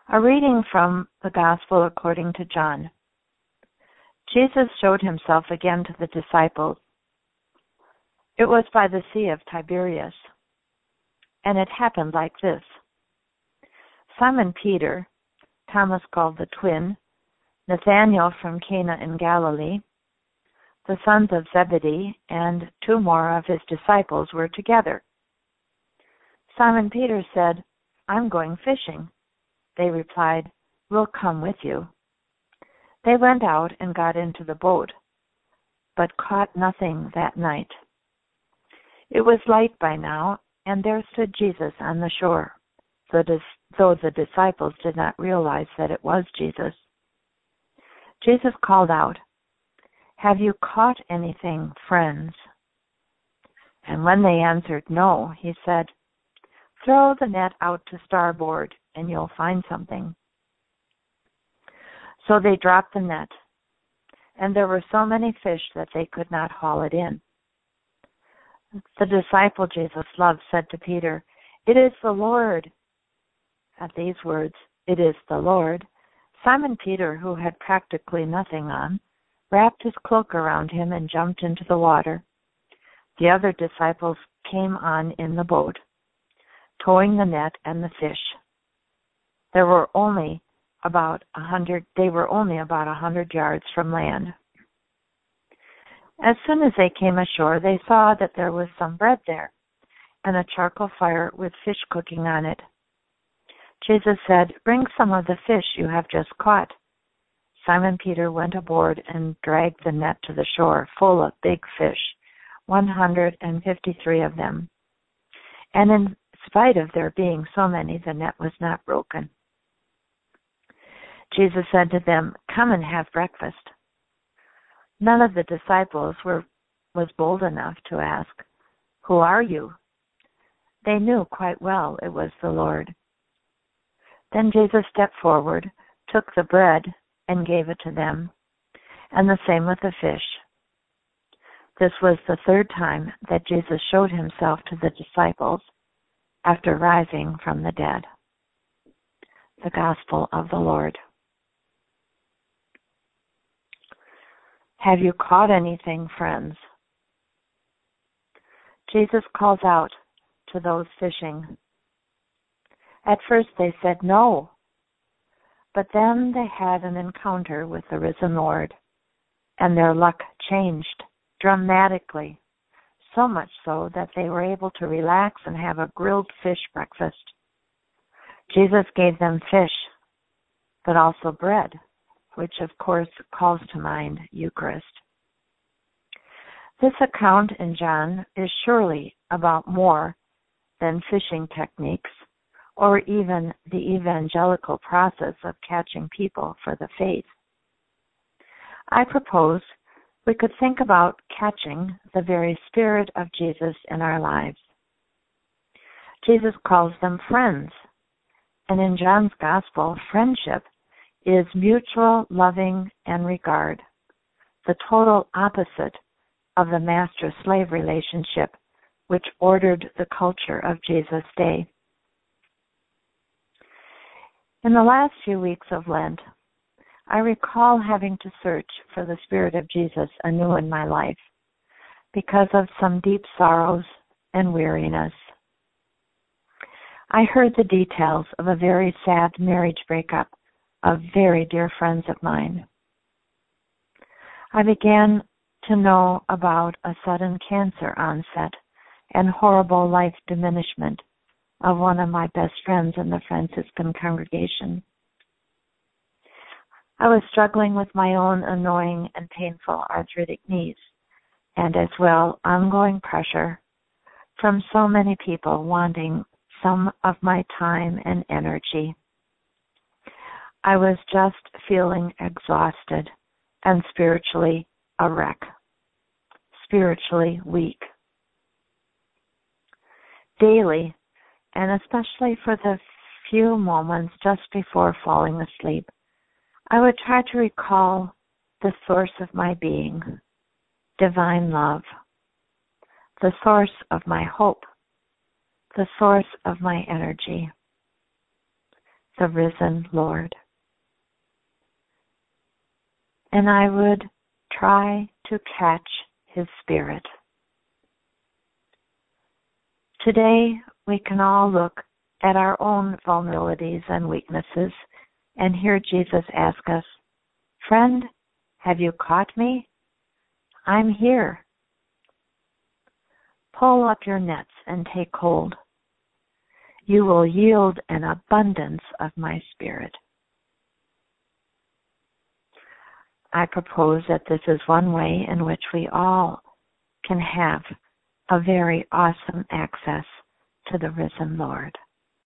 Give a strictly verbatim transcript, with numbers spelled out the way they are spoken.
A reading from the Gospel according to John. Jesus showed himself again to the disciples. It was by the Sea of Tiberias, and it happened like this. Simon Peter, Thomas called the twin, Nathanael from Cana in Galilee, the sons of Zebedee, and two more of his disciples were together. Simon Peter said, "I'm going fishing." They replied, "We'll come with you." They went out and got into the boat, but caught nothing that night. It was light by now, and there stood Jesus on the shore, though the disciples did not realize that it was Jesus. Jesus called out, "Have you caught anything, friends?" And when they answered no, he said, "Throw the net out to starboard, and you'll find something." So they dropped the net, and there were so many fish that they could not haul it in. The disciple Jesus loved said to Peter, "It is the Lord." At these words, "It is the Lord," Simon Peter, who had practically nothing on, wrapped his cloak around him and jumped into the water. The other disciples came on in the boat, towing the net and the fish. There were only about a hundred. They were only about a hundred yards from land. As soon as they came ashore, they saw that there was some bread there, and a charcoal fire with fish cooking on it. Jesus said, "Bring some of the fish you have just caught." Simon Peter went aboard and dragged the net to the shore, full of big fish, one hundred and fifty-three of them. And in spite of there being so many, the net was not broken. Jesus said to them, "Come and have breakfast." None of the disciples were was bold enough to ask, "Who are you?" They knew quite well it was the Lord. Then Jesus stepped forward, took the bread, and gave it to them, and the same with the fish. This was the third time that Jesus showed himself to the disciples after rising from the dead. The Gospel of the Lord. Have you caught anything, friends? Jesus calls out to those fishing. At first they said no, but then they had an encounter with the risen Lord, and their luck changed dramatically, so much so that they were able to relax and have a grilled fish breakfast. Jesus gave them fish, but also bread, which of course calls to mind Eucharist. This account in John is surely about more than fishing techniques or even the evangelical process of catching people for the faith. I propose we could think about catching the very spirit of Jesus in our lives. Jesus calls them friends, and in John's Gospel, friendship is mutual loving and regard, the total opposite of the master-slave relationship which ordered the culture of Jesus' day. In the last few weeks of Lent, I recall having to search for the Spirit of Jesus anew in my life because of some deep sorrows and weariness. I heard the details of a very sad marriage breakup of very dear friends of mine. I began to know about a sudden cancer onset and horrible life diminishment of one of my best friends in the Franciscan congregation. I was struggling with my own annoying and painful arthritic knees, and as well ongoing pressure from so many people wanting some of my time and energy. I was just feeling exhausted and spiritually a wreck, spiritually weak. Daily, and especially for the few moments just before falling asleep, I would try to recall the source of my being, divine love, the source of my hope, the source of my energy. the risen Lord. And I would try to catch his spirit. Today, we can all look at our own vulnerabilities and weaknesses and hear Jesus ask us, "Friend, have you caught me? I'm here. Pull up your nets and take hold. You will yield an abundance of my spirit." I propose that this is one way in which we all can have a very awesome access to the risen Lord.